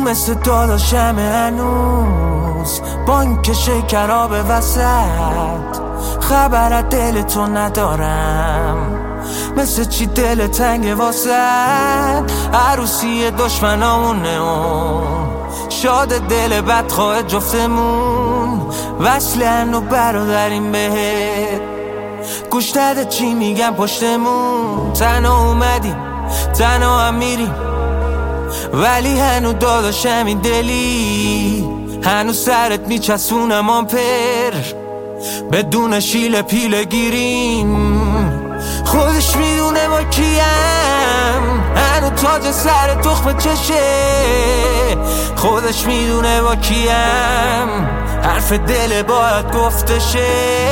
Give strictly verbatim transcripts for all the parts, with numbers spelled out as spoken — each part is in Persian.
مثل داداشم هنوز با این که شکراب وسط خبر از دل تو ندارم، مثل چی دل تنگ واسد عروسی دشمنامونه اون شاد دل بدخواه جفتمون وصلن و برادریم بهت گوش نده چی میگم پشتمون تنها اومدیم تنها هم میریم ولی هنو داداشم این دلی هنو سرت میچسونم آمپر بدون شیل پیله گیریم خودش میدونه با کیم هنو تاج سر تخم چشه خودش میدونه با کیم حرف دل باید گفتشه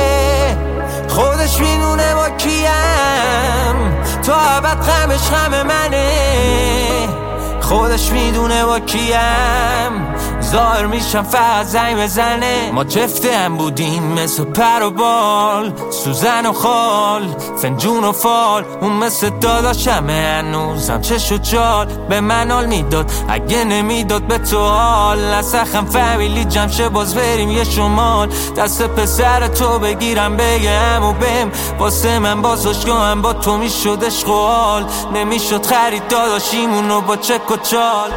خودش میدونه با کیم تا ابد غمش غم منه خودش میدونه با کیم ظاهر میشم فقط زنگ بزنه ما جفته هم بودیم مثل پر و بال سوزن و خال فنجون و فال اون مثل داداشمه هنوزم چش و جال به من حال میداد اگه نمیداد به تو حال نسخم فامیلی جمشه باز بریم یه شمال دست پسر تو بگیرم بگم و بهم واسه من باز عشقم با تو میشد عشق و حال نمیشد خرید داداشیمونو با چک و چال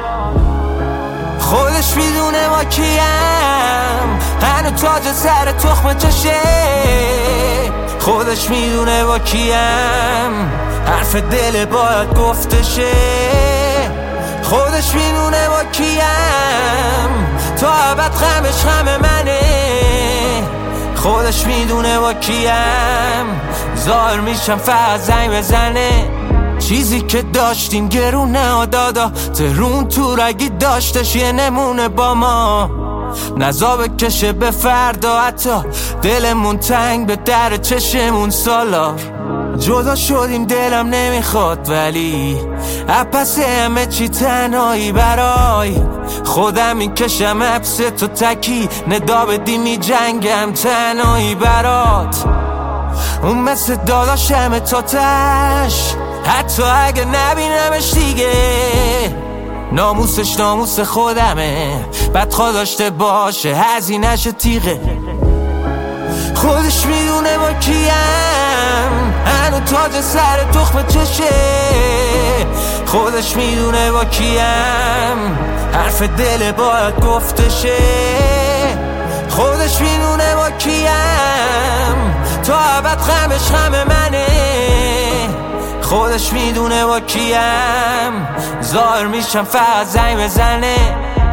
خودش میدونه ما کیم هنو تاج سر تخم چشه خودش میدونه با کیم حرف دل باید گفتشه خودش میدونه با کیم تا ابد غمش غم منه خودش میدونه با کیم ظاهر میشم فقط زنگ بزنه چیزی که داشتیم گرونه دادا ترون تو رگی داشتش یه نمونه با ما نزا بکشه به فردا حتی دلمون تنگ به در چشمون سالار جدا شدیم دلم نمیخواد ولی اپس همه چی تنهایی برای خودم میکشم حبس تو تکی ندا بدی می جنگم تنهایی برات اون مثل داداشم تا تش حتی اگه نبینمش دیگه ناموسش ناموس خودمه بدخواه داشته باشه هزینه‌ش تیغه خودش میدونه با کیم هنو تاج سر تخم چشه خودش میدونه با کیم حرف دل باید گفتشه خودش میدونه با کیم تا ابد غمش غم منه خودش میدونه با کیم ظاهر میشم فقط زنگ بزنه